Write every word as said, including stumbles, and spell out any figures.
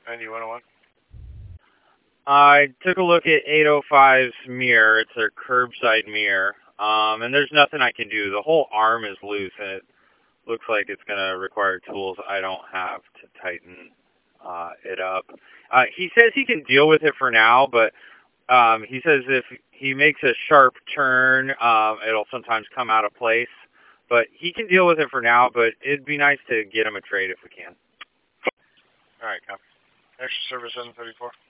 ninety one oh one. I took a look at eight oh five's mirror. It's their curbside mirror. Um, and there's nothing I can do. The whole arm is loose, and it looks like it's going to require tools I don't have to tighten uh, it up. Uh, he says he can deal with it for now, but um, he says if he makes a sharp turn, um, it'll sometimes come out of place. But he can deal with it for now, but it'd be nice to get him a trade if we can. All right, copy. Extra service seven thirty-four.